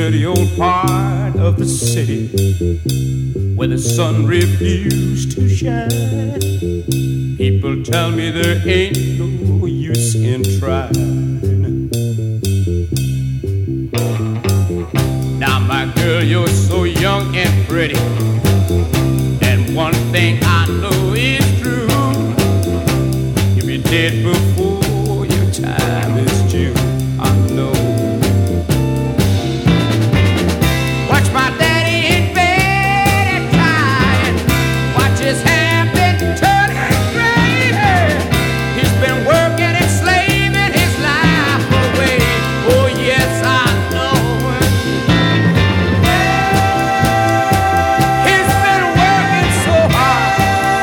dirty old part of the city where the sun refused to shine. People tell me there ain't no use in trying. Now, my girl, you're so young and pretty, and one thing I know is true: you'll be dead before your time is due. I know. Watch my daddy in bed at time. Watch his hair been turning gray. He's been working and slaving his life away. Oh yes, I know. He's been working so hard.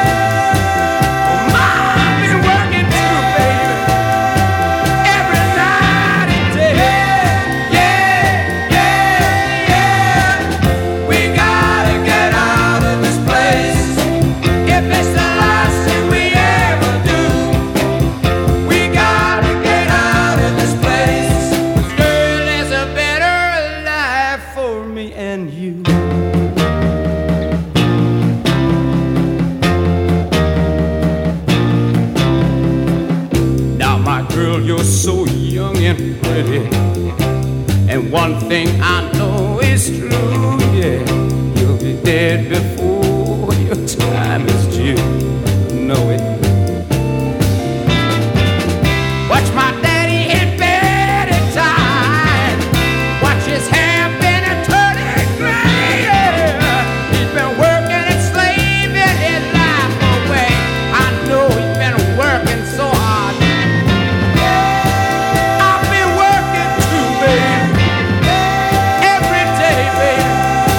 I've been working too, baby. Every night and day. Yeah, yeah, yeah. We gotta get out of this place. If it's the last thing we ever do, we gotta get out of this place. Girl, there's a better life for me and you. Now, my girl, you're so young and pretty, and one thing I know is true, yeah, you'll be dead before your time is due. Know it. Watch my daddy in bed at time. Watch his hair been a turning gray. He's been working and slaving his life away. I know he's been working so hard. I've been working too, baby. Every day, baby.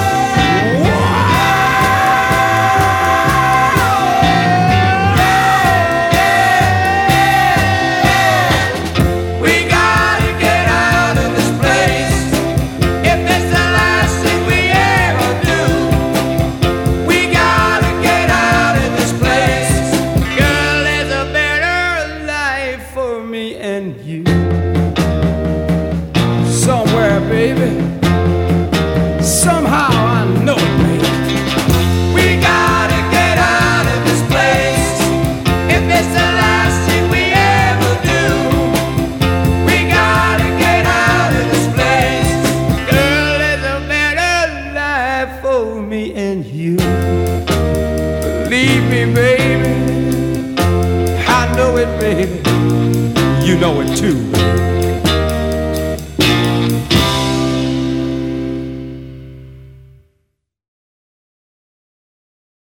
We gotta get out of this place. If it's the last thing we ever do, we gotta get out of this place. Girl, there's a better life for me and you. Somewhere, baby. Somehow I know it, baby. We gotta get out of this place. If it's the last thing we ever do, we gotta get out of this place. Girl, there's a better life for me and you. Believe me, baby. I know it, baby. You know it too, baby.